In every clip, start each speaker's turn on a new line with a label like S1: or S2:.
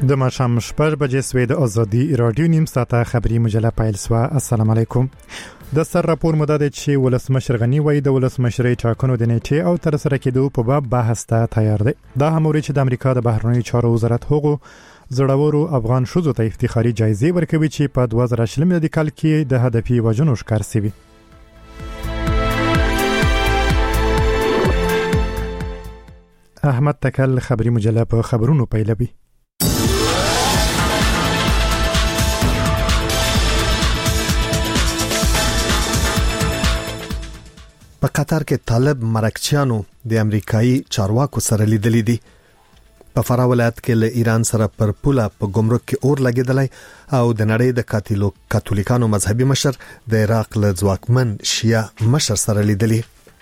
S1: د ماښام 6 بجې سوی د ازادي رادیو نیم ساعته خبري مجله پیل سوا. السلام علیکم. د سر راپور مدد چې ولسمشر غنی وای د ولسمشرۍ ټاکنو د نیټه او تر سره کېدو په باب بحث ته تیار دی. دا هموري چې د امریکا د بهرنیو چارو وزارت هغو زړورو افغان شوزو ته افتخاري جایزې ورکوي چې په 2020 میلادي کال کې د هدفي وژنو ښکار شوي. احمد تکل خبري مجله په خبرونو پیلوي.
S2: په قطر کې طالب مرکچیانو د امریکایي چارواکو سره لیدلې دي. په فراه ولایت کې له ایران سره پر پوله په ګمرک کې اور لګیدلی او د نړۍ د کاتولیکانو مذهبي مشر د عراق له ځواکمن شیعه مشر سره لیدلې.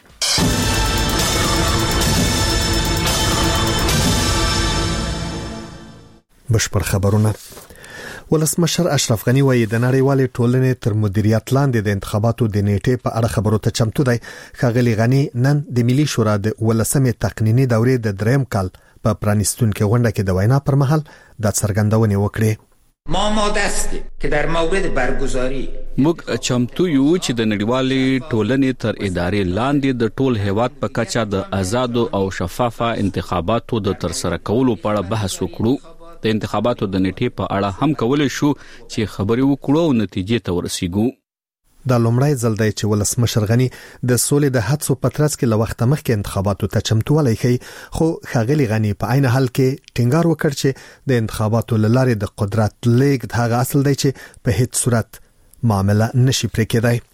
S2: بشپړ خبرونه. ولسمشر اشرف غنی وایي د نړیوالې ټولنې تر مدیریت لاندې د انتخاباتو د نیټې په اړه خبرو ته چمتو دی. ښاغلي غنی نن د ملي شورا د 18مې تقنینی دورې د دریم کال په پرانیستونکو غونډه کې د وینا پر مهال د څرګندونې وکړې.
S3: ما آماده هستیم که در مورد برگزاری
S4: موږ چمتو یو چې د نړیوالې ټولنې تر ادارې لاندې د ټول هیواد په کچه د آزادو او شفافه انتخاباتو د ترسره کولو په اړه بحث وکړو. د انتخاباتو د نیټې په اړه هم کولای شو چې خبرې وکړو او نتیجې ته ورسیږو.
S2: دا لومړی ځل دی چې ولسمشر غنی د سولې د هڅو په ترڅ کې له وخت مخکې انتخاباتو ته چمتووالی ښيي، خو ښاغلي غنی په عین حال کې ټینګار وکړ چې د انتخاباتو له لارې د قدرت لیږد هغه اصل دی چې په هیڅ صورت معامله نشي پرې کېدای.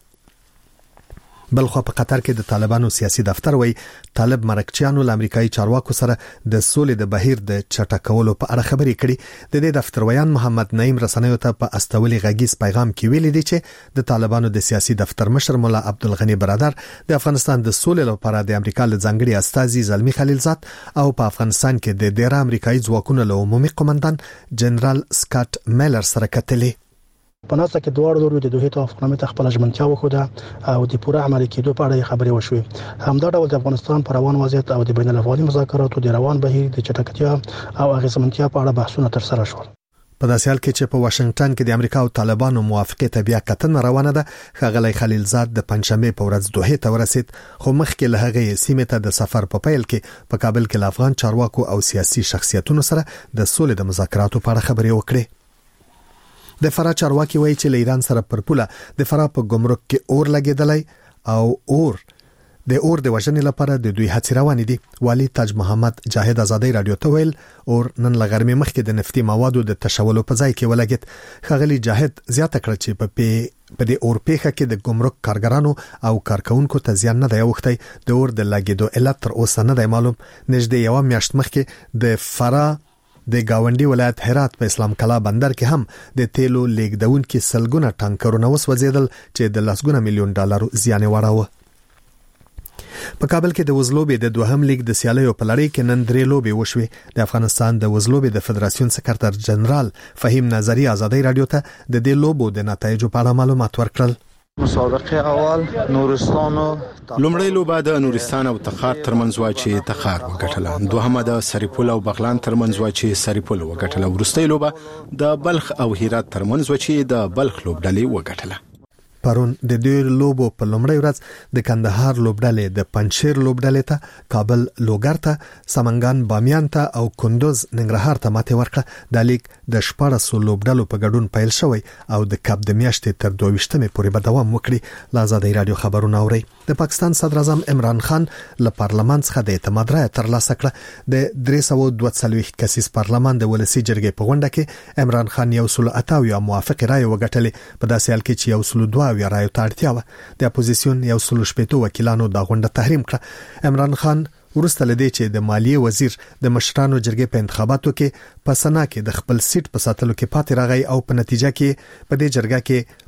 S2: بلخو په قطر کې د طالبانو سیاسي دفتر وایي طالب مرکچیانو له امریکایي چارواکو سره د سولې د بهیر د چټکولو په اړه خبرې کړي. د دې دفتر ویان محمد نعیم رسنیو ته په استولي غږیز پیغام کې ویلي دي چې د طالبانو د سیاسي دفتر مشر مولا عبدالغنی برادر د افغانستان د سولې لپاره د امریکا له ځانګړي استازي زلمی خلیلزاد او په افغانستان کې د ډیره امریکایي ځواکونو له عمومي قومندان جنرال سکاټ میلر سره کتلي.
S5: په ناسه کې دوه ډول د دوه توافقنامې ته خپل ژمنتیا وخوده او د پوره عملي کېدو په اړه خبرې وشوې. همدا ډول د افغانستان پر روان وضعیت او د بین الافغاني مذاکراتو د روان بهیر د چټکتیا او اغیزمنتیا په اړه بحثونه ترسره شول.
S2: په داسې حال کې چې په واشنگټن کې د امریکا او طالبانو موافقه ته بیا کتنه روانه ده، ښاغلی خلیلزاد د پنځشنبه په ورځ دوحې ته ورسید، خو مخکې له هغه سیمه ته د سفر په پیل کې په کابل کې له افغان چارواکو او سیاسي شخصیتونو سره د سولې د مذاکراتو په اړه خبرې وکړې. د فراه چارواکي وایي چې له ایران سره پر پوله د فراه په ګمرک کې اور لګیدلی او اور د وژنې لپاره د دوی هڅې روانې دي. والي تاج محمد جاهد ازادي رادیو ته ویل اور نن لغرمې مخکې د نفتي موادو د تشولو په ځای کې ولګید. ښاغلي جاهد زیاته کړه چې په دې اور پیښه کې د ګمرک کارګرانو او کارکونکو ته زیان نه دی اوښتی. د اور د لګیدو علت تر اوسه نه دی معلوم. نږدې یو میاشت مخکې د فراه د گاونډي ولایت هرات په اسلام کلا بندر کې هم د تیلو لیږدونکو سلګونه ټانکرونه وسوځیدل چې د $100 میلیون زیان واړاوه. په کابل کې د وزلوبې د دوهم لیګ د سیالیو په لړۍ کې نن 3 لوبې وشوې. د افغانستان د وزلوبې د فدراسیون سکرټر جنرال فهیم نظری ازادي رادیو ته د دې لوبو د نتایجو په اړه معلومات ورکړل.
S6: مسابقه اول نورستان او
S7: لومړی لوبه د نورستان او تخار ترمنځ و چې تخار وګټله. دوهمه د سریپول او بغلان ترمنځ و چې سریپول وګټله. وروستۍ لوبه د بلخ او هرات ترمنځ و چې د بلخ لوبډلې وګټله.
S2: پرون د ډیر لوبو په لومړۍ ورځ د کندهار لوبډلې د پنځشیر لوبډلې ته، کابل لوګر ته، سمنګان بامیان ته او کندوز ننګرهار ته ماته ورکړه. د لیګ د 14 لوبډلو په ګډون پیل شوی او د کپ د میاشتې تر 22مې پورې به دوام وکړي. لازادي رادیو خبرونه اوري. د پاکستان صدر اعظم عمران خان له پارلمان څخه د اعتماد رایه ترلاسه کړه. د 342 کسیز پارلمان د ولسی جرګې په غونډه کې عمران خان 128 موافق رایه وګټلې. په داسې حال کې چې 102 یا رایو ته اړتیا و. د اپوزیسیون 160 وکیلانو دا غونډه تحریم کړه. عمران خان ورسته لدی چې د مالیې وزیر د مشرانو جرګې په انتخاباتو کې په سنا کې د خپل سیټ په ساتلو کې پاتې راغی او په نتیجه کې په دې جرګه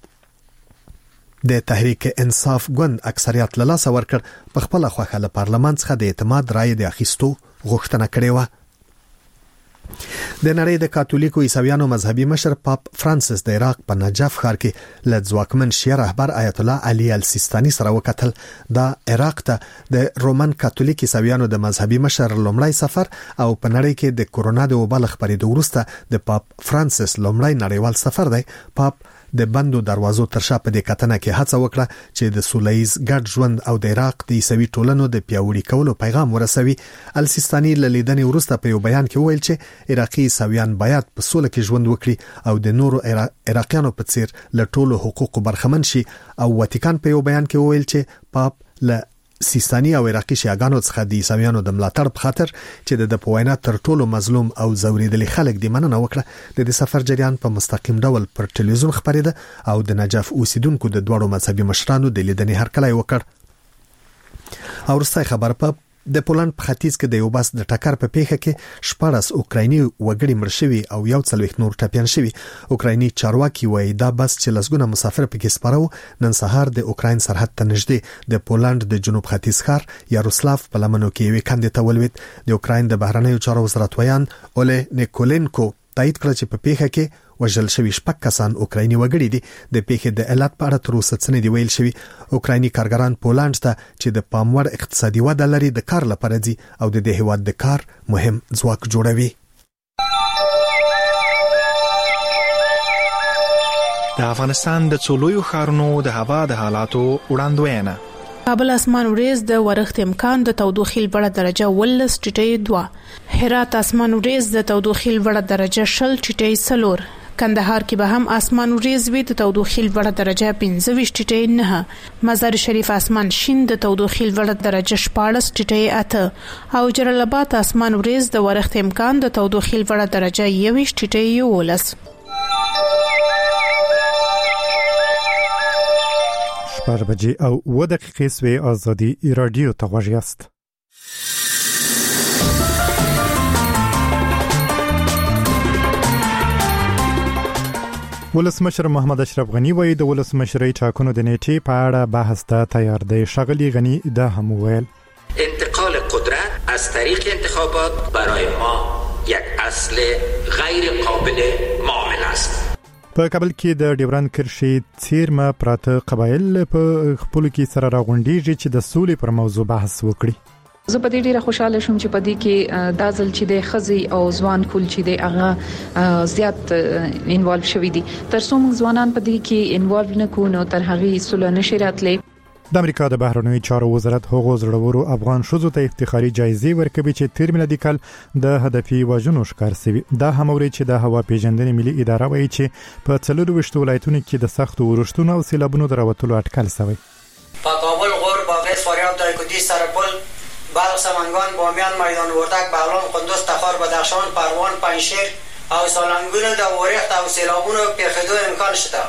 S2: کې د تحریک انصاف ګوند اکثریت له لاسه ورکړ. په خپل خوخه له پارلمان څخه د اعتماد رایه د اخیستو غوښتنه کړې و. د نړۍ د کاتولیکو عیسویانو مذهبي مشر پاپ فرانسیس د عراق په نجف ښار کې له ځواکمن شیعه رهبر آیت الله علي السیستاني سره وکتل. دا عراق ته د رومن کاتولیک عیسویانو د مذهبي مشر لومړی سفر او په نړۍ کې د کورونا د وبا له خپرېدو وروسته د پاپ فرانسیس لومړی نړیوال سفر دی. پاپ د بندو دروازو تر شا په دې کتنه کې هڅه وکړه چې د سولهییز ګډ ژوند او د عراق د عیسوي ټولنو د پیاوړي کولو پیغام ورسوي. السیستاني له لیدنې وروسته په یو بیان کې وویل چې عراقي عیسویان باید په سوله کې ژوند وکړي او د نورو عراقیانو په څیر له ټولو حقوقو برخمن شي. او واتیکان په یو بیان کې وویل چې پاپ له سیستاني او عراقي شیعاګانو څخه د عیسویانو د ملاتړ په خاطر چې د پوینا تر ټولو مظلوم او زوریدلي خلک د مننه وکړه. د سفر جریان په مستقیم ډول پر ټلویزیون خبرېده او د نجف اوسیدونکو د دوړو مذهبي مشرانو د لیدنې هرکلی وکړ. او وروستی خبر په د پولند په ختیځ کې د یو بس د ټکر په پیښه کې 14 اوکرایني وګړي مړ شوي او 140 نور ټپيان شوي. اوکرایني چارواکي وایي دا بس چې لسګونه مسافر پکې سپاره نن سهار د اوکراین سرحد ته نږدې د پولند د جنوب ختیځ ښار یاروسلاف په لمنو کې یو کندې ته ولوید. د اوکراین د بهرنیو چارو وزارت ویان اوله نیکولینکو تایید کړ چې په پیښه کې وژل شوي 6 کسان اوکرایني وګړي دي. د پیښې د علت په اړه تر اوسه څه نه دی ویل شوی. اوکرایني کارګران پولند ته چې د پاموړ اقتصادي وده لري د کار لپاره ځي او د دې هیواد د کار مهم ځواک جوړوي.
S8: د افغانستان د څولویو ښارونو د هوا د حالاتو وړاندوینه.
S9: کابل اسمان وریځ د ورښت امکان د تودوخې لوړه درجه 12.2. هرات اسمان وریځ د تودوخې لوړه درجه 0.4. کندهار کې به هم اسمان وریځ وي د تودوخې لوړه درجه 25.9. مزار شریف اسمان شین د تودوخې لوړه درجه 14.8 او جلال آباد اسمان وریځ د ورښت امکان د تودوخې لوړه درجه 21.11.
S1: 4 بجې او 2 دقیقې سوی ازادي رادیو ته غوږ یاست. ولسمشر محمد اشرف غنی وایي د ولسمشرۍ ټاکنو د نیټې په اړه بحث ته تیار دی. ښاغلي غنی دا هم وویل
S3: انتقال قدرت از طریق انتخابات برای ما یک اصل غیر قابل معامله است.
S1: په کابل کې د ډیورند کرښې څیرمه پراته قبایل په خپل کې سره راغونډيږي چې د سولې پر موضوع بحث وکړي.
S10: زه په دې ډیره خوشاله شوم چې په دې کې د ځل چې د خزي او ځوان کول چې د هغه زیات انوالو شوي دي. تر څو موږ ځوانان په دې کې انوالو نه کوو تر هغه سولې نشي راتلې.
S1: د امریکا د بهرنیو چارو وزارت هغو زړورو افغان شوزو ته افتخاري جایزې ورکوي چې تیر میلادي کال د هدفي وژنو ښکار شوي. دا هموري چې د هوا پیژندنې ملي اداره وایي چې په 24 ولایتونو کې د سختو ورښتونو او سیلابونو دراوتلو اټکل شوی.
S11: په کابل غور باغ فاریاب دایکودی سرپل بلخ سمنگان بامیان میدان وردک بغلان قندوز تخار بدخشان پروان پنجشیر او سالنگون د ورښت او سیلابونو پیښېدو امکان شته.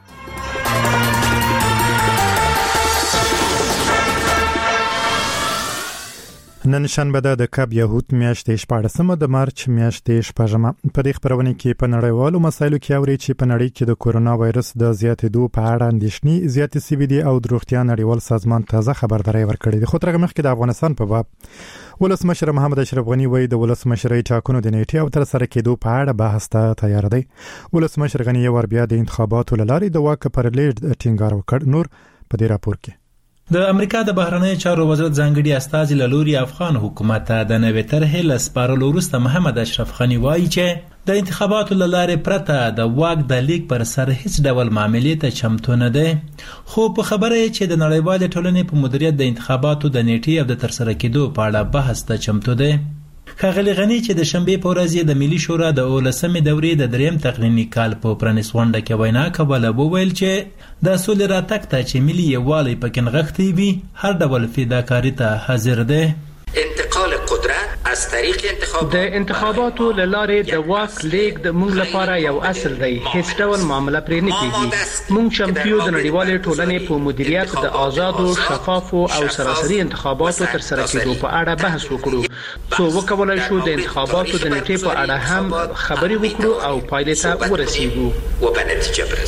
S1: نن شنبه د کب یهود میاشتې 14 د مارچ میاشتې 15 په دې خبرونه کې په نړیوالو مسایلو کې اوري چې په نړۍ کې د کورونا وایرس د زیاتېدو په اړه اندېښنې زیاتې سوي دي او د روغتیا نړیوال سازمان تازه خبرداري ورکړې ده. خو تر هغه مخکې د افغانستان په باب ولسمشر محمد اشرف غنی وایي د ولسمشرۍ ټاکنو د نیټې او تر سره کېدو په اړه بحث ته تیار دی. ولسمشر غنی یو ور بیا د انتخاباتو لارې د واک پر لیډ ټینګار وکړ. نور په دې راپور کې
S12: د امریکا د بهرنیو چارو وزارت ځانګړي استازي له لوري افغان حکومت ته د نوې طرحې له سپارلو وروسته محمد اشرف غنی وایي چې د انتخاباتو له لارې پرته د واک د لیک پر سر هیڅ ډول معاملې ته چمتو نه دی. خو په خبره چې د نړیوالې ټولنې په مدیریت د انتخاباتو د نیټې او د ترسره کېدو په اړه بحث ته چمتو دی. ښاغلي غنی چې د شنبې په ورځ د ملي شورا د 18مې دورې د دریم تقنیني کال په پرانیست غونډه کې وینا کوله وویل چې د سولې راتګ ته چې ملي یووالی پکې نغښتی وي هر ډول فداکاري ته حاضر دی.
S3: انتقال قدرت از طریق انتخابات
S13: د انتخاباتو له لارې د واک لیک د موږ لپاره یو اصل دی. هیڅ ډول معامله پرې نه کیږي. موږ چمتو د نړیوالې ټولنې په مدیریت د آزادو شفافو او سراسري انتخاباتو تر سره کېدو په اړه بحث وکړو. څو وکولای شو د انتخاباتو د نیټې په اړه هم خبرې وکړو او پایلې ته ورسیږو.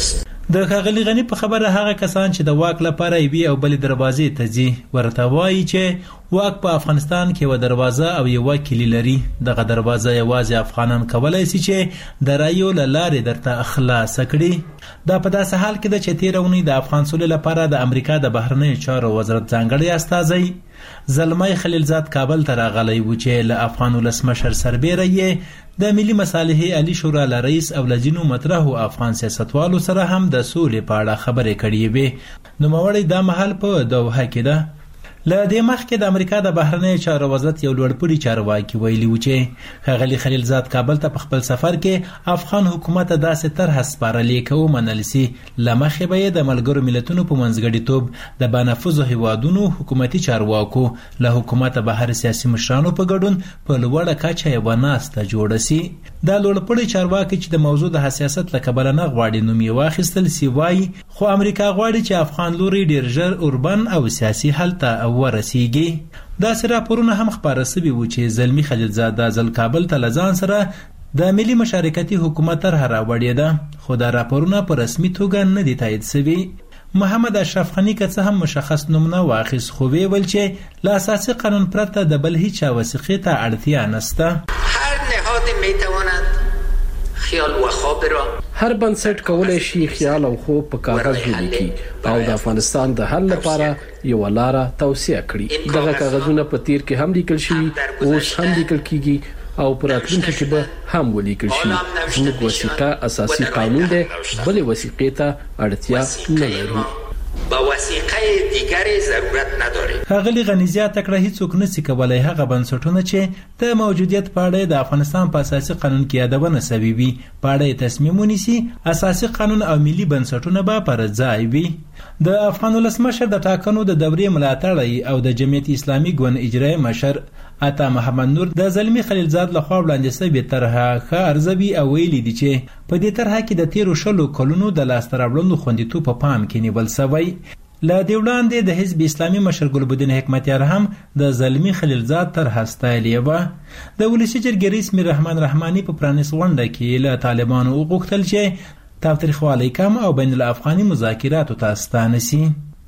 S12: د ښاغلي غني په خبره هغه کسان چې د واک لپاره یوې او بلې دروازې ته ځي ورته وایي چې واک په افغانستان کې یوه دروازه او یوه کلي لري. دغه دروازه یوازې افغانان کولی شي چې د رایو له لارې درته خلاصه کړي. دا په داسې حال کې ده چې تېره اونۍ د افغان سولې لپاره د امریکا د بهرنیو چارو وزارت ځانګړی استازی زلمی خلیلزاد کابل ته راغلی و چې له افغان ولسمشر سربیره یې د ملي مصالحې عالی شورا له رئیس او له ځینو مطرحو افغان سیاستوالو سره هم د سولې په اړه خبرې کړې وې. نوموړی دا مهال په دوحه کې ده. له دې مخکې د امریکا د بهرنیو چارو وزارت یو لوړپوړي چارواکي ویلي و چې ښاغلي خلیلزاد کابل ته په خپل سفر کې افغان حکومت ته داسې طرحه سپارلې که ومنل سي له مخې به یې د ملګرو ملتونو په منځګړیتوب د بانفوذو هیوادونو حکومتي چارواکو له حکومته بهر سیاسي مشرانو په ګډون په لوړه کچه یوه ناسته جوړه سي. دا لوړپوړي چارواکي چې د موضوع د حساسیت له کبله نه غواړي نوم یې واخیستل سي وایي خو امریکا غواړي چې افغان لوري ډېر ژر اوربن او سیاسي حل ته ورسیږي. داسې راپورونه هم خپاره سوي وو چې زلمي خلیلزاد دا ځل کابل ته له ځان سره د ملي مشارکتي حکومت طرحه راوړې ده خو دا راپورونه په رسمي توګه نه دي تایید سوي. محمد اشرف غني که څه هم مشخص نوم نه واخیست خو ویل چې له اساسي قانون پرته د بل هیچا وثیقې ته اړتیا نشته.
S3: هر نهاد میتواند خیال و خواب را
S14: هر بنسټ کولای شي خیال او خوب په کاغذ ولیکي او د افغانستان د حل لپاره یو لاره توصیه کړي. دغه کاغذونه په تیر کې هم لیکل شوي اوس هم لیکل کیږي او پر راتلونکي کې به هم ولیکل شي. زموږ وثیقه اساسي قانون دی بلې وثیقې ته اړتیا نه لرو.
S3: با وثیقه دیگری ضرورت نداره.
S12: ښاغلي غني زیاته کړه هیڅوک نشي کولی هغه بنسټونه چې د موجودیت په اړه د افغانستان په اساسي قانون کې یادونه سوي وي په اړه تصمیم ونیسي. اساسي قانون او ملي بنسټونه به پر ځای وي. د افغان ولسمشر د ټاکنو د دورې ملاتړی او د جمعیت اسلامي ګوند اجرایي مشر عطا محمد نور د زلمي خلیلزاد لخوا وړاندې شوې طرحه ښه ارزوي او ویلي دي چې په دې طرحه کې د تیرو 20 کلونو د لاسته راوړنو خوندیتوب په پام کې نیول شوی. له دې وړاندې د حزب اسلامي مشر ګلبدین حکمتیار هم د زلمي خلیلزاد طرحه ستایلې وه. د ولسي جرګې رئیس میر رحمان رحماني په پرانیست غونډه کې له طالبانو وغوښتل چې تاوتریخوالی کم او بین الافغاني مذاکراتو ته ستانه سي.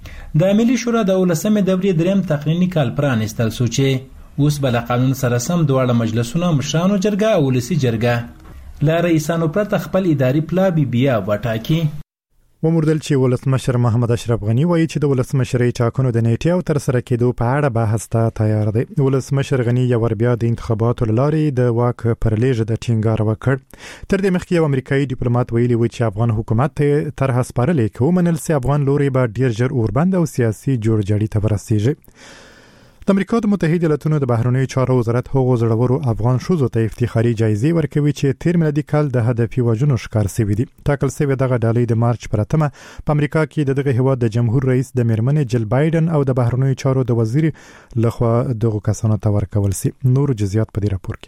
S12: د ملي شورا د 19مې دورې دریم تقنیني کال پرانیستل شو چې اوس به له قانون سره سم دواړه مجلسونه مشرانو جرګه او ولسي جرګه له رئیسانو پرته خپل اداري پلا بیا وټاکي.
S1: وموردل چې ولسمشر محمد اشرف غني وایي چې د ولسمشرۍ ټاکنو د نیټې او ترسره کېدو په اړه بحث ته تیار دی. ولسمشر غني یو ور بیا د انتخاباتو لارې د واک پر لیږد د ټینګار وکړ. تر دې مخکې یو امریکایي ډیپلوماټ ویلي و چې افغان حکومت ته طرحه سپارلې کوي ومنل سي افغان لوري به ډیر ژر اوربند او سیاسي جوړجاړي ته ورسیږي. د امریکا د متحده ایالاتونو د بهرنیو چارو وزارت هغو زړورو افغان ښځو ته افتخاري جایزې ورکوي چې تیر میلادي کال د هدفي وژنو ښکار شوي دي. ټاکل شوې دغه ډالۍ د مارچ پر 8 په امریکا کې د دغه هیواد د جمهور رئیس د میرمنې جل بایدن او د بهرنیو چارو د وزیر لخوا دغه کسانو ته ورکول شي. نور جزئیات په دې راپور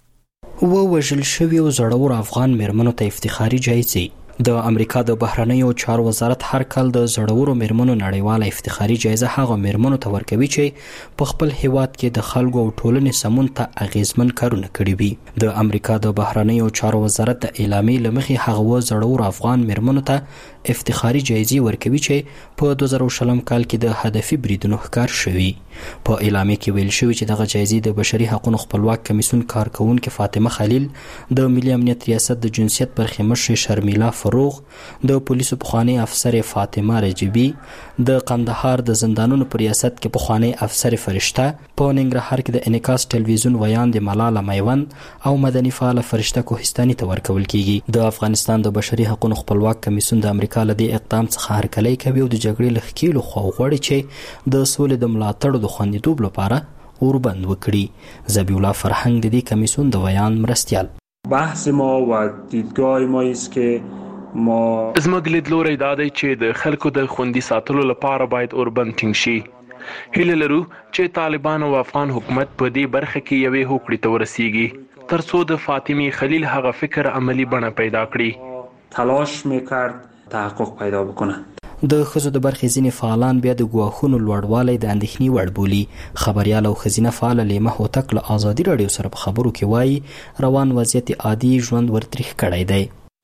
S1: کې.
S15: وژل شوي زړورو افغان میرمنو ته افتخاري جایزې. د امریکا د بهرنیو چارو وزارت هر کال د زړورو میرمنو نړیواله افتخاري جایزه هغه میرمنو ته ورکوي چې په خپل هیواد کې د خلکو او ټولنې سمون ته اغیزمن کارونه کړي وي. د امریکا د بهرنیو چارو وزارت د اعلامیې له مخې هغه زړورو افغان میرمنو ته افتخاري جایزې ورکوي چې په 2020 کال کې د هدفي بریدونو ښکار شوي. په اعلامیه کې ویل شوی چې دغه جایزې د بشري حقوقو خپلواک کمیسیون کارکونکو فاطمه خلیل، د ملي امنیت ریاست د جنسیت برخې مشر شرمیلا فروغ، د پولیسو پخوانی افسر فاطمه رجبی، د قندهار د زندانونو په ریاست کې پخوانی افسر فرشته، په ننګرهار کې د انعکاس ټلویزیون ویاند ملاله میوند او مدني فعال فرشته کوهستاني ته ورکول کیږي. د افغانستان د بشري حقوقو خپلواک کمیسیون د امریکا له دې اقدام څخه هرکلی کوي او د جګړې له ښکېلو خوا غواړي چې د سولې د ملاتړ د خوندیتوب لپاره اوربند وکړي. ذبیح الله فرهنګ د دې کمیسیون د ویان مرستیال.
S16: بحث ما و دیدگاه ما است که ما
S17: زموږ لیدلوری دا دی چې د خلکو د خوندي ساتلو لپاره باید اوربند ټینګ شي. هیله لرو چې طالبان او افغان حکومت په دې برخه کې یوې هوکړې ته ورسیږي تر څو د فاطمه خلیل هغه فکر عملی بڼه پیدا کړي.
S16: تلاش میکرد تحقق پیدا بکنه.
S15: د ښځو د برخې ځینې فعالان بیا د ګواښونو لوړوالی د اندېښنې وړ بولي. خبریال او ښځینه فعاله لیمه هوتک له ازادي راډیو سره په خبرو کې وایي روان وضعیت عادي ژوند ورتریخ کړی دی.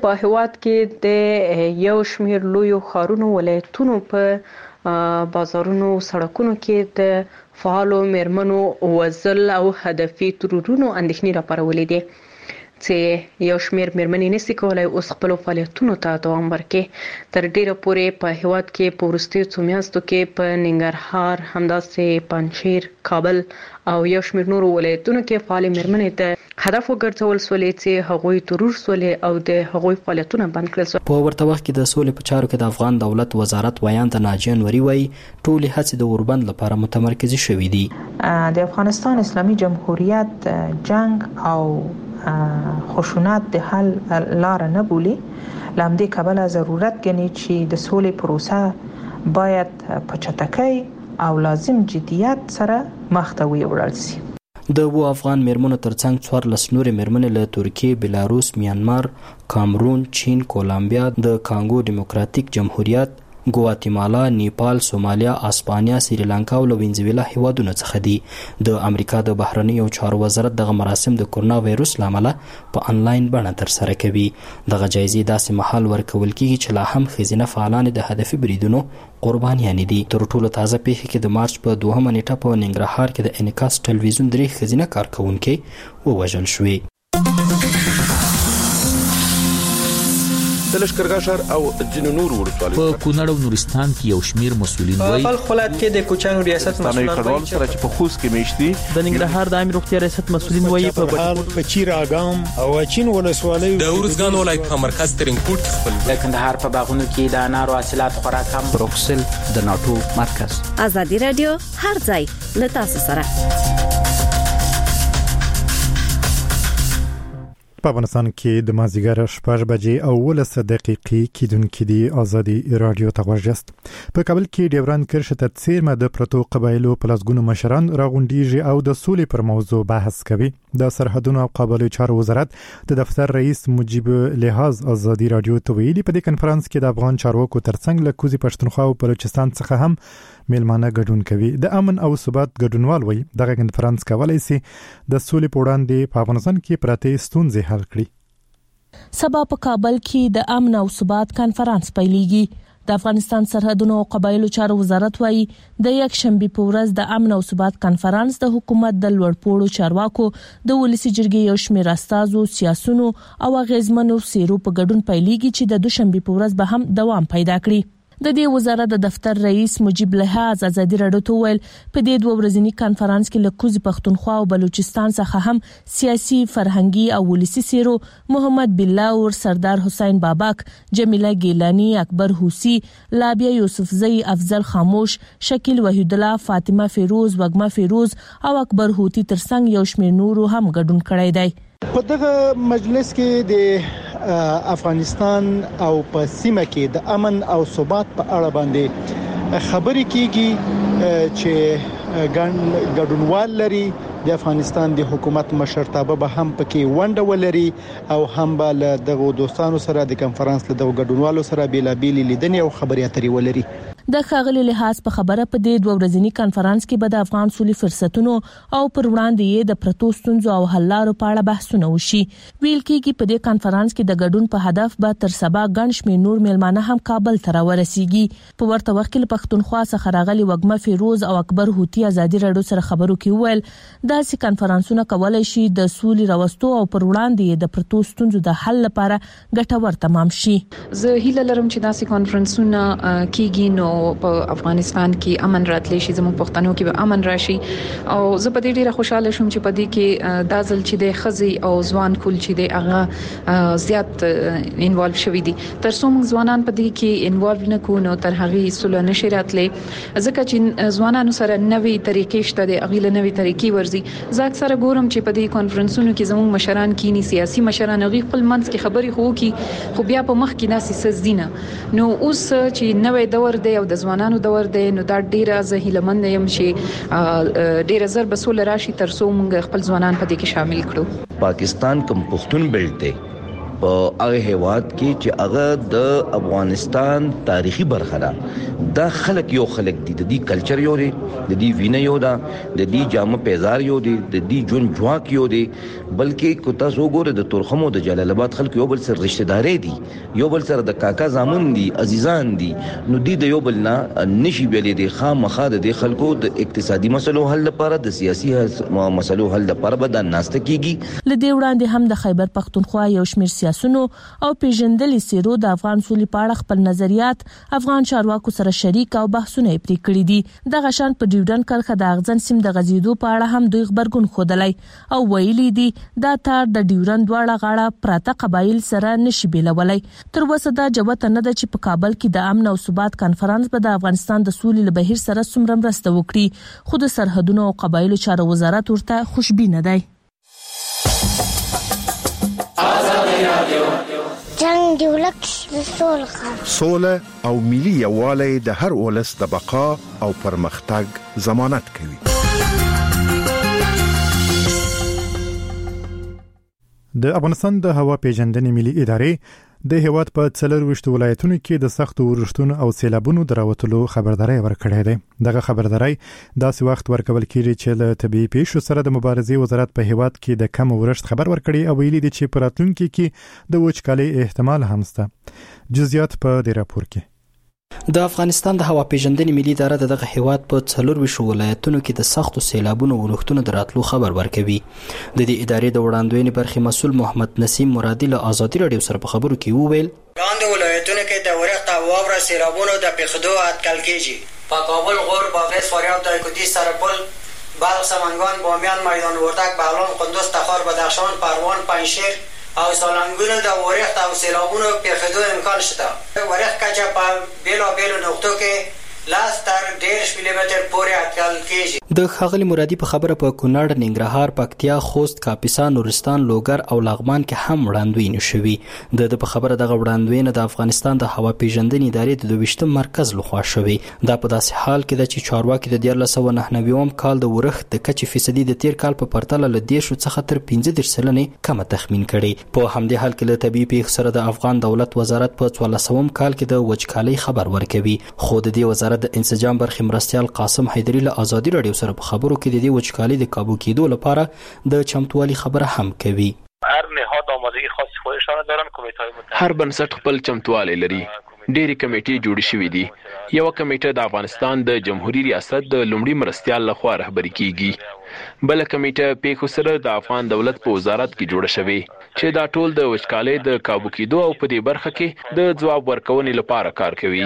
S18: په هواد کې د یو شمیر لوی ښارونو ولایتونو په بازارونو سړکونو کې د فعالو میرمنو وزل او هدفي ترورونو اندېښنې راپارولې دي چې یو شمیر میرمنې نشي کولای اوس خپل فعالیتونو ته دوام ورکړي. تر ډیره پورې په هواد کې په وروستیو څو میاشتو کې په ننګرهار همداسې پنجشیر کابل او یو شمیر نورو ولایتونو کې فعال میرمنې ته هدف وګرځول سولې چې هغوی ترور سولې او د هغوی فعالیتونه بند کړل.
S15: په ورته وخت کې د سولې په چارو کې د افغان دولت وزارت ویان د ناجیه انوري وایي ټولې هڅې د اوربند لپاره متمرکزې شوې دي.
S19: د افغانستان اسلامي جمهوریت جنگ او خشونت د حل لار نه بولي. لامدې کابل ضرورت غني چې د سولې پروسه باید په چټکۍ او لازم جديت سره مخ ته وړل شي.
S15: د افغان میرمنو ترڅنګ 14 نورې میرمنې له ترکیه، بلاروس، میانمار، کامرون، چین، کولمبیا، د کانګو ډیموکراتیک جمهوریت، ګواتیمالا، نیپال، سومالیا، اسپانیا، سریلانکا او وینزویلا هیوادونو څخه دي. د امریکا د بهرنیو چارو وزارت دغه مراسم د کورونا وایروس لامل په انلاین بڼه ترسره کوي. دغه جایزې داسې مهال ورکول کیږي چې لا هم ښځینه فعالان د هدفي بریدونو قربانیان دي. تر ټولو تازه پیښه کې د مارچ په 2 نیټه په ننګرهار کې د انعکاس ټلویزیون 3 ښځینه کارکونکو ووژل شوې.
S20: د لشکرګاه او ځینو نورو ولسوالیو
S21: په کونړ او نورستان کې یو شمیر مسولین وایي
S22: په خپل کې د کوچانو ریاست مسولان
S20: وایي چې په خوست کې میشتي
S22: د ننګرهار د عامه روغتیا ریاست مسولین وایي
S23: په چیراګام او چین ولسوالیو
S24: د اورزګان ولایت په مرکز ترینکوټ خپل
S25: د کندهار په باغونو کې د انارو حاصلات خورا کم.
S15: بروکسل د ناتو مرکز.
S26: ازادي رادیو هر ځای له تاسو سره.
S1: په افغانستان کې د مازیګر 6 بجې او 12 دقیقې کېدونکې دي. ازادي رادیو ته ورجست. په کابل کې ډیوران کرښه ته څیرمه د پروتو قبایلو په لاسګونو مشران راغونډيږي او د سولې پر موضوع بحث کوي. د سرحدونو او قبایلو چارو وزارت د دفتر رئیس مجيب لحاظ ازادي رادیو ته ویلي په دې کنفرانس کې د افغان چارواکو ترڅنګ له کوزي پښتونخوا او بلوچستان څخه هم میلمانه ګډون کوي. د امن او ثبات ګډونوال وي دغه کنفرانس کولای شي د سولې په وړاندې په افغانستان کې پراته ستونزې حل کړي.
S27: سبا په کابل کې د امن او ثبات کنفرانس پیلېږي. د افغانستان سرحدونو او قبایلو چارو وزارت وایي د یک شنبه په ورځ د امن او ثبات کنفرانس د حکومت د لوړپوړو چارواکو د ولسی جرګې یو شمېر استازو سیاسيونو او غیزمنو سیرو په ګډون پیلېږي چې د دوشنبه په ورځ به هم دوام پیدا کړي. د دې وزارت د دفتر رئیس مجيب لحاظ ازادي رادیو ته ویل په دې 2 ورځنی کنفرانس کې له کوزي پښتونخوا او بلوچستان څخه هم سیاسي، فرهنګي او ولسی سیرو محمد بالله، سردار حسین بابک، جمیله ګیلانی، اکبر حوسی، لابیا یوسفزئی، افضل خاموش، شکیل وحید الله، فاطمه فیروز، وګما فیروز او اکبر هوتی ترڅنګ یو شمېر نورو هم ګډون کړی دی.
S28: په دغه مجلس کې د افغانستان او په سیمه کې د امن او ثبات په اړه باندې خبرې کیږي چې ګډونوال لري. د افغانستان د حکومت مشرتابه به هم پکې ونډه ولري او هم به د دوستانو سره د کنفرانس له ګډونوالو سره بیلابېل لیدنې او خبرې اترې ولري.
S27: د ښاغلي لحاظ په خبره په دې 2 ورځنی کنفرانس کې به د افغان سولې فرصتونو او پر وړاندې یې د پروتو ستونزو او حل لارو په اړه بحثونه وشي. ویل کېږي په دې کنفرانس کې د ګډون په هدف به تر سبا ګڼ شمېر نور میلمانه هم کابل ته راورسیږي. په ورته وخت کې پښتونخوا څخه راغلي وګما فیروز او اکبر هوتی ازادي رادیو سره خبرو کې ویل داسې کنفرانسونه کولای شي د سولې راوستو او پر وړاندې د پروتو ستونزو د حل لپاره ګټور تمام شي.
S10: زه هیله لرم چې داسې کنفرانسونه کیږي نو په افغانستان کې امن راتلی شي، زموږ پښتنو کې به امن راشي او زه په دې ډیره خوشاله شوم چې په دې کې دازل چې د خزي او ځوان کول چې د هغه زیات انوالو شوی دي. تر څو موږ ځوانان په دې کې انوالو نه کوو نو تر هغه سولې نشي راتلی. ځکه چې ځوانانو سره نوې طریقې شته د اغیله نوې طریقې ورزي. زه اکثره ګورم چې په دې کنفرانسونو کې زموږ مشران کینی، سیاسي مشران غي خپل منځ کې خبرې خو کی خو بیا په مخ کې ناسي سزدینه. نو اوس چې نوې دور دی او د ځوانانو دور دی نو دا ډیره زهیلمن یم چې ډیره زر بسول راشي تر څو موږ خپل ځوانان په دې کې شامل کړو.
S29: پاکستان کوم پښتون بیلټ دی
S2: په هغه هیواد کې چې هغه د افغانستان تاریخي برخه ده. دا خلک یو خلک دي، د دې کلچر یو دی، د دې وینه یو ده، د دې جامه پیزار یو دی، د دې جون جواک یو دی. بلکې کو تاسو وګورئ د تورخم او د جلال آباد خلک یو بل سره رشتہ داري دي، یو بل سره د کاکا زامن دي، عزیزان دي. نو دې د یو بل نه نشي ویلې د خامخا د خلکو د اقتصادي مسلو حل لپاره، د سیاسي مسلو حل لپاره به د ناسته کیږي.
S27: لدې وړاندې هم د خیبر پختونخوا یو شمېر سیاسيونو او پیژندلي سیرو د افغان سولې په اړه خپل نظریات افغان چارواکو سره شریک او بحثونه پرې کړي دي. د غشان په ډیورن کرخه د اغزن سیم د غزیدو په اړه هم دوی خبرګون خودلای او ویلي دي دا تار د ډیورن دواړه غاړه پراته قبایل سره نشي بیلولای. تر اوسه دا جوته نه ده چې په کابل کې د امن او ثبات کانفرنس په د افغانستان د سولې له بهیر سره څومره مرسته وکړي، خو د سرحدونو او قبایلو چارو وزارت ورته خوشبینه دی.
S4: جنگ دی ولک سوله او ملي یووالی د هر ولس د بقا او پرمختګ ضمانت کوي.
S1: د افغانستان د هوا پیژندنې ملي ادارې د هیواد په 24 ولایتونو کې د سختو ورښتونو او سیلابونو دراوتلو خبرداري ورکړې ده. دغه خبرداري داسې وخت ورکول کیږي چې له طبيعي پیښو سره د مبارزې وزارت په هیواد کې د کم ورښت خبر ورکړي او ویلي دي چې په راتلونکي کې د وچکالۍ احتمال هم شته. جزئیات په دې راپور کې.
S15: د افغانستان د هوا پیژندنې ملي اداره دغه هیواد په 24 ولایتونو کې د سختو سیلابونو او ورښتونو دراتلو خبر ورکوي. د دې ادارې د وړاندوینې برخې مسؤل محمد نسیم مرادي له آزادي رادیو سره په خبرو کې وویل
S5: وړاندې ولایتونو کې د ورښت او واوره سیلابونو د پیښېدو اټکل کیږي. په کابل، غور، بادغیس، فاریاب، دایکنډي، سرپل، بلخ، سمنگان، بامیان، میدان وردک، بغلان، قندوز، تخار، بدخشان، پروان، پنجشیر او سالنګونو د ورښت او سیلابونو پیښېدو امکان شته. ورښت کچه په بیلابیلو نقطو کې 10 تر 1.5 ملي متر پورې اټکل کیږي.
S15: د ښاغلي مرادي په خبره په کونړ، ننګرهار، پکتیا، خوست، کاپیسا، نورستان، لوګر او لغمان کې هم وړاندوینې شوې. د په خبره دغه وړاندوینه د افغانستان د هوا پیژندنې ادارې د 22 مرکز لخوا شوې. دا په داسې حال کې ده چې چارواکي د 1999 کال د ورښت د کچې فیصدي د تیر کال په پرتله له 10 څخه تر 15% کمه تخمین کړي. په همدې حال کې له طبيعي پیښو سره د افغان دولت وزارت په 1400 کال کې د وچکالۍ خبر ورکوي. خو د دې وزارت د انسجام برخې مرستيال قاسم حیدری له آزادي رادیو سره په خبرو کې د دې وچکالۍ د کابو کېدو لپاره د چمتووالي خبره هم کوي.
S6: هر نهاد آمادگی خاص خودشان دارن. کمیټه‌های متحد
S17: هر بنسټ خپل چمتووالی لري. ډېری کمیټې جوړې شوې دي. یو کمیټه د افغانستان د جمهوریت ریاست د لومړي مرستيال لخوا رهبری کیږي. بل کمیټه پیښو سره د افغان دولت په وزارت کې جوړه شوې چې دا ټول د وچکالۍ د کابو کېدو او په دې برخه کې د ځواب ورکونې لپاره کار کوي.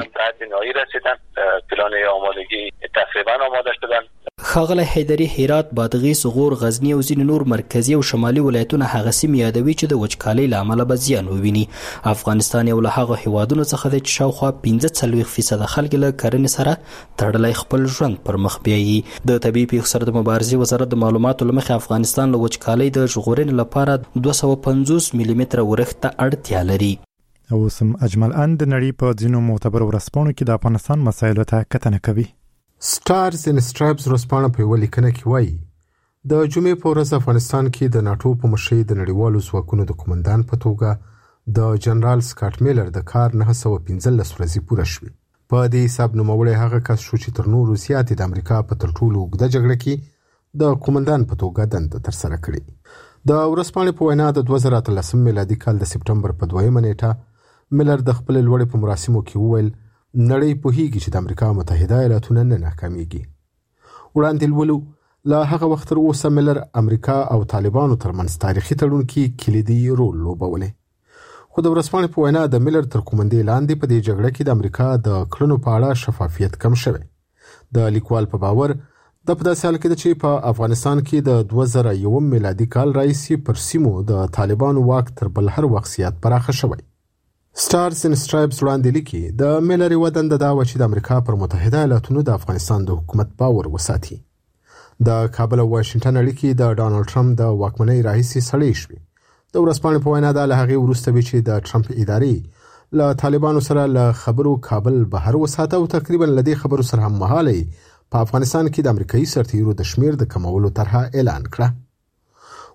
S6: پلان آمادگی تقریبا آماده شدن.
S15: ښاغلی حیدري هرات، بادغیس، غور، غزنی او ځینې نور مرکزی او شمالي ولایتونه هغه سیمې یادوي چې د وچکالۍ له امله به زیان وویني. افغانستان یو له هغه هیوادونو څخه دی چې شاوخوا 45% خلک له کرنې سره تړلی خپل ژوند پر مخ بیایي. د طبیعي پیښو سره د مبارزې وزارت د معلوماتو له مخې افغانستان له وچکالۍ د ژغورنې لپاره 250 ملي متره ورښت ته اړتیا لري.
S1: او سم اجمل اند نړۍ په ځینو معتبر ورځپاڼو کې د افغانستان مسایلو ته کتنه کوي.
S7: سټارز ان سټرایپز ورځپاڼه په یوه لیکنه کې وایي د جمعې په ورځ افغانستان کې د ناټو په مشرۍ د نړیوالو ځواکونو د قومندان په توګه د جنرال سکاټ میلر د کار 915 ورځې پوره شوې. په دې حساب نوموړی هغه کس شو چې تر نورو زیاتې د امریکا په تر ټولو اوږده جګړه کې د قومندان په توګه دنده ترسره کړې. د ورځپاڼې په وینا د 2013 میلادي کال د سپټمبر په 2 نیټه میلر د خپل لوړې په مراسمو کې وویل نړۍ پوهیږي چې د امریکا متحده ایالاتونه نه ناکامیږي. وړاندې لولو له هغه وخت تر اوسه میلر امریکا او طالبانو ترمنځ تاریخي تړون کې کلیدي رول لوبولی. خو د ورځپاڼې په وینا د میلر تر قومندې لاندې په دې جګړه کې د امریکا د کړنو په اړه شفافیت کم شوی. د لیکوال په باور د په داسې حال کې ده چې په افغانستان کې د 2001 میلادي کال راهیسې پر سیمو د طالبانو واک تر بل هر وخت زیات پراخه شوی. سټارز ان سټرایپز وړاندې لیکي د میلر یوه دنده دا وه چې د امریکا پر متحده ایالاتونو د افغانستان د حکومت باور وساتي. د کابل او واشنګټن اړیکې د ډانلډ ټرمپ د واکمنۍ راهیسې سړې شوې. د ورځپاڼې په وینا دا له هغې وروسته وي چې د ټرمپ ادارې له طالبانو سره له خبرو کابل بهر وساته او تقریبا له دې خبرو سره هم مهاله په افغانستان کې د امریکایي سرتیرو د شمیر د کمولو طرحه اعلان کړه.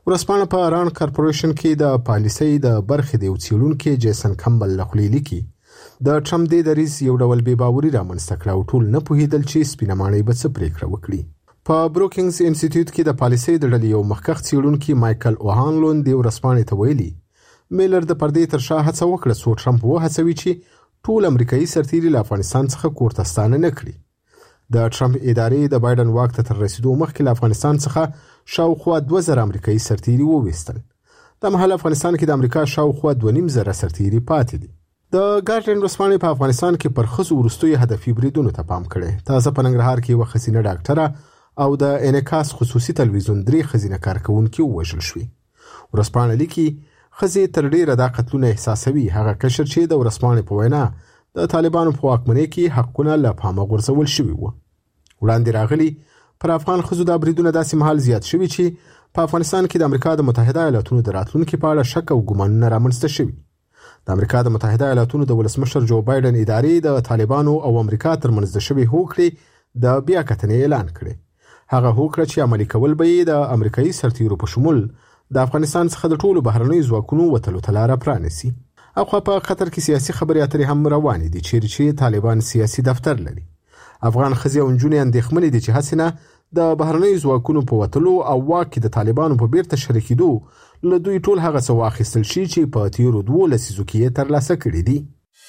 S7: ورسپانه په ران کارپوریشن کې د پالیسۍ د برخې د څېړونکو جیسن کمبل لخوا لیکي د ټرمپ د دریز یو ډول بې باوري رامنځته کړه او ټول نه پوهېدل چې سپینه ماڼۍ به څه پرېکړه وکړي. په بروکینګز انسټیټیوټ کې د پالیسۍ د ډلې یو مخکښ څېړونکي مایکل اوهانلون د ورسپانې ته ویلي میلر د پردې تر شا هڅه وکړه څو ټرمپ وهڅوي چې ټول امریکایي سرتیري له افغانستان څخه کورته ستانه نه کړي. د ټرمپ ادارې د بایدن واک ته تر رسیدو مخکې له افغانستان څخه شاوخوا 2000 امریکایي سرتیري وویستل. د مهال افغانستان کې د امریکا شاوخوا 2.5 سرتیري پاتې دي. د ګارډین ورسپانې په افغانستان کې پر ښځو وروستیو هدفي بریدونو ته پام کړی. تازه په ننګرهار کې یوه ښځینه ډاکټره او د انعکاس خصوصي تلویزیون 3 ښځینه کارکوونکي ووژل شوې. ورسپانه لیکي ښځې تر ډیره دا قتلونه احساسوي. هغه قشر چې د ورسپانې په وینا د طالبانو په واکمنۍ کې حقونه له پامه غورځول شوي وو. وړاندې راغلي پر افغان ښځو دا بریدونه داسې مهال زیات شوي چې په افغانستان کې د امریکا د متحده ایالاتونو د راتلونکي په اړه شک او ګمانونه رامنځته شوي. د امریکا د متحده ایالاتونو د ولسمشر جو بایدن ادارې د طالبانو او امریکا ترمنځ د شوي هوکړې د بیا کتنې اعلان کړی. هغه هوکړه چې عملي کول به یې د امریکایي سرتیرو په شمول د افغانستان څخه د ټولو بهرنیو ځواکونو وتلو ته لاره پرانیسي. اخوا په قطر کې سیاسي خبرې اترې هم روانې دي چیرې چې طالبان سیاسي دفتر لري. افغان ښځې او نجونې اندېښمنې دي چې هسې نه د بهرنیو ځواکونو په وتلو او واک کې د طالبانو په بیرته شریکېدو له دوی ټول هغه څه واخیستل شي چې په تیرو 2 لسیزو کې یې ترلاسه کړي دي.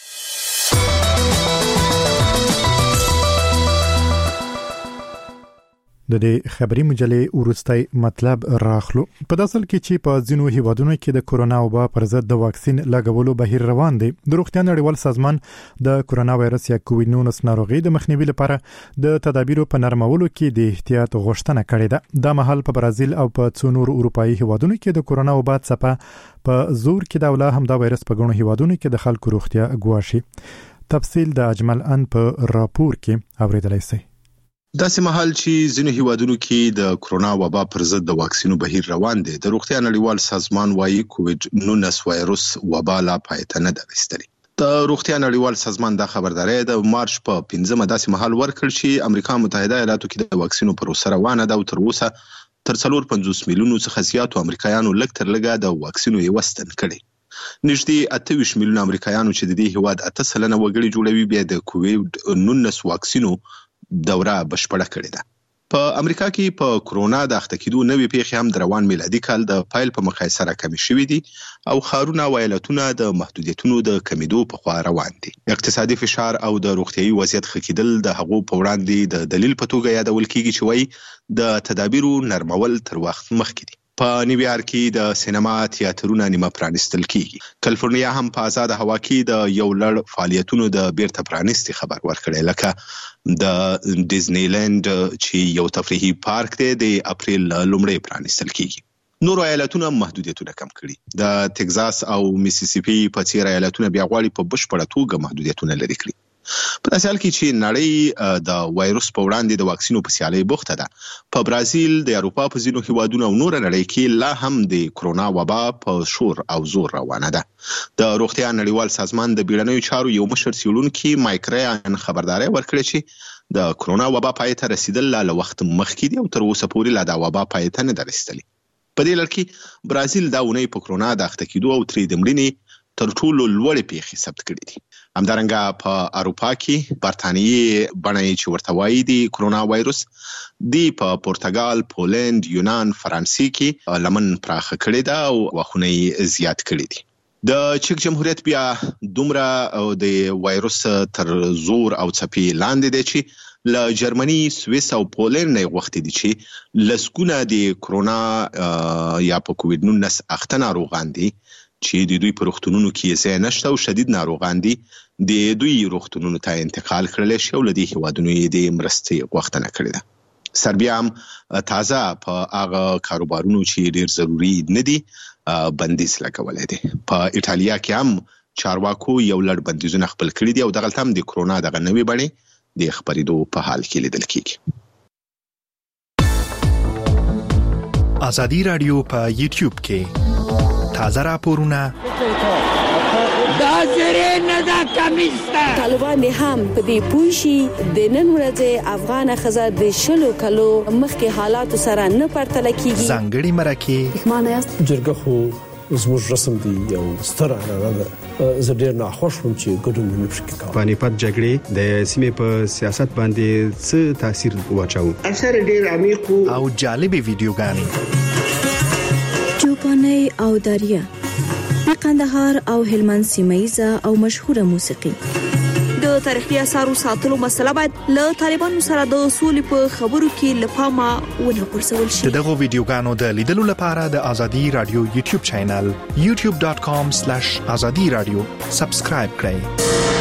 S1: د دې خبري مجلې ورستۍ مطلب راخلو. په داسل کې چې په ځینو هیوادونو کې د کورونا وبا پر ضد د واکسین لګولو بهیر روان دی. د روغتیا نړیوال سازمان د کورونا وایرس یا کووډ 19 ناروغي د مخنیوي لپاره د تدابیرو په نرمولو کې د احتیاط غوښتنه کړې ده. د مهال په برازیل او په څو نور اروپאי هیوادونو کې د کورونا وبا څپه په زور کې دا ولا هم د وایرس په غونو هیوادونو کې د خلکو روغتیا ګواښي. تفصیل د اجمل ان په راپور کې اوریدلای شئ.
S3: داسې مهال چې ځینو هیوادونو کې د کورونا وبا پر ضد د واکسینو بهیر روان دی، د روغتیا نړیوال سازمان وايي کووډ 19 وایرس وبا لا پای ته نه ده رسیدلې. د روغتیا نړیوال سازمان دا خبرداري د مارچ په 15 داسې مهال ورکړ چې امریکا متحده ایالاتو کې د واکسینو پروسه روانه ده او تر اوسه تر 450 میلیونو څخه زیاتو امریکایانو لږ تر لږه د واکسینو یې وستن کړي. نږدې 28 میلیونه امریکایانو چې د دې هیواد 8% وګړي جوړوي بیا د کووډ 19 واکسینو دوره بشپړه کړې ده. په امریکا کې په کورونا د اخته کېدو نوې پیښې هم د روان میلادي کال د پایل په مقایسه سره کمې شوې دي او ښارونه او ایالتونه د محدودیتونو د کمیدو په خوا روان دي. اقتصادي فشار او د روغتیايي وضعیت ښه کېدل د هغو په وړاندې د دلیل په توګه یادول کېږي چې وایي د تدابیرو نرمول تر وخت مخکې دي. په نیویارک کې د سینما تیاترونه نیمه پرانیستل کیږي. کالیفورنیا هم په آزاد هوا کې د یو لړ فعالیتونو د بیرته پرانیستي خبر ورکړی، لکه د ډیزنی لند چې یو تفریحي پارک دی د اپریل لومړی پرانیستل کیږي. نور ایالتونه محدودیتونه کم کړي. د تگزاس او میسیسیپي په څیر ایالتونه بیا غواړي په بشپړه توګه محدودیتونه لري کړي. په داسې حال کې چې نړۍ د وایرس په وړاندې د واکسینو په سیالۍ بوخته ده، په برازیل، د اروپا په ځینو هیوادونو او نور نړۍ کې لا هم د کورونا وبا په شور او زور روانه ده. د روغتیا نړیوال سازمان د بیړنیو چارو یو مشر څېړونکي مایک ریان خبرداري ورکړه چې د کورونا وبا پای ته رسیدل له وخت مخکې دي او تر اوسه پورې لا د وبا پای ته نه ده رسیدلې. په دې لړ کې برازیل دا اونۍ په کورونا د اخته کېدو او ترې د مړینې تر ټولو لوړې پیښې ثبت کړې دي. همدارنګه په اروپا کې برتانیې بڼه چې ورته وایي د کورونا وایرس دی په پرتګال، پولند، یونان، فرانسې کې لمن پراخه کړې ده او واخونه یې زیات کړي دي. د چک جمهوریت بیا دومره د وایرس تر زور او څپې لاندې دی چې له جرمني، سویس او پولند نه غوښتي دي چې لسګونه د کورونا یا په کووډ 19 اخته ناروغان دي چې د دوی په روغتونونو کې ځای نشته او شدید ناروغان دي د دوی روغتونونو ته انتقال کړل شي او له دې هیوادونو یې د مرستې غوښتنه کړې ده. سربیا هم تازه په هغه کاروبارونو چې ډیر ضروري نه دي بندیز لګولې دي. په ایټالیا کې هم چارواکو یو لړ بندیزونه خپل کړي دي او دغلته هم د کورونا دغه نوې بڼې د خبرېدو په حال کې لیدل کېږي.
S8: ازادي رادیو په یوټیوب کې تازه راپورونه دا زری نه دا کمیسته.
S26: طالبان هم په دې پوه شي د نن ورځې افغان خزه د شلو کلو مخکې حالات سره نه پرتله کیږي.
S9: ځانګړي مرکه
S11: معنی است جرګه خو زموږ رسم دی یو ستر عنعنه ده. زه ډېر ناخوښ وم چې ګډون نه پکې کوم.
S12: پانیپت جګړې د سیمې په سیاست باندې څه تاثیر واچاو؟
S11: اثر ډېر عمیق
S9: او جالبې ویډیوګانې.
S26: چوپاني او دریا د قندهار او هلمند سیمایزه او مشهوره موسیقي. د تاریخي اثارو ساتلو مسله باید له طالبانو سره د اصول په خبرو کې لپاره ونه پرسول شي.
S9: دغه ویډیوګانو د لیدلو لپاره د ازادي رادیو یوټیوب چینل youtube.com/azadi radio سبسکرایب کړئ.